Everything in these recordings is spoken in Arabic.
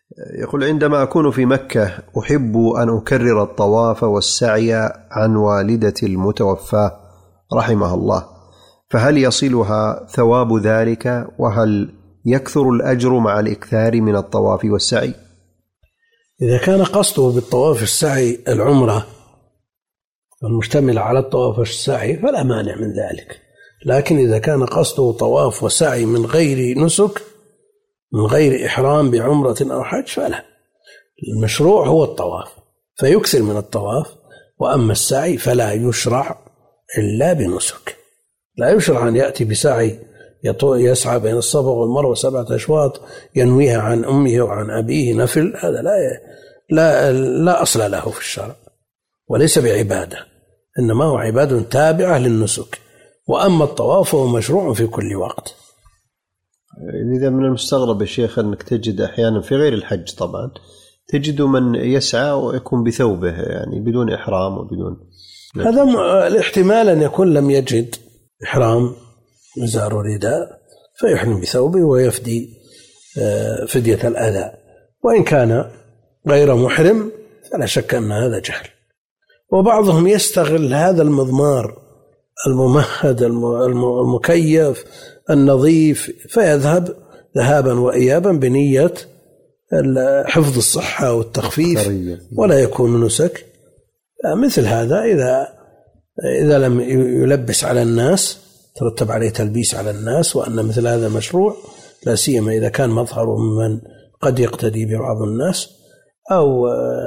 يقول: عندما أكون في مكة أحب أن أكرر الطواف والسعي عن والدتي المتوفاة رحمها الله، فهل يصلها ثواب ذلك؟ وهل يكثر الأجر مع الإكثار من الطواف والسعي؟ إذا كان قصده بالطواف والسعي العمرة المشتملة على الطواف والسعي فلا مانع من ذلك، لكن إذا كان قصده طواف وسعي من غير نسك، من غير إحرام بعمرة أو حج، فلا. المشروع هو الطواف فيكثر من الطواف، وأما السعي فلا يشرع إلا بنسك. لا يشرع أن يأتي بسعي يسعى بين الصفا والمروة 7 أشواط ينويها عن أمه وعن أبيه نفل، هذا لا أصل له في الشرع وليس بعبادة، إنما هو عبادة تابعة للنسك. وأما الطواف هو مشروع في كل وقت. إذا من المستغرب يا شيخ أنك تجد أحيانا في غير الحج طبعا تجد من يسعى ويكون بثوبه يعني بدون إحرام وبدون، هذا الاحتمال أن يكون لم يجد إحرام إزار ورداء فيحرم بثوبه ويفدي فدية الأذى، وإن كان غير محرم فلا شك أن هذا جهل. وبعضهم يستغل هذا المضمار الممهد المكيف النظيف فيذهب ذهابا وإيابا بنية حفظ الصحة والتخفيف ولا يكون نسك. مثل هذا إذا لم يلبس على الناس ترتب عليه تلبيس على الناس، وأن مثل هذا مشروع، لا سيما إذا كان مظهره ممن قد يقتدي ببعض الناس، أو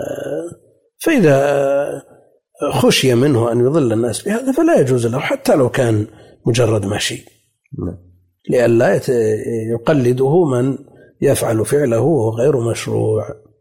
فإذا خشي منه أن يضل الناس بهذا فلا يجوز له حتى لو كان مجرد مشي، لئلا يقلده من يفعل فعله وهو غير مشروع.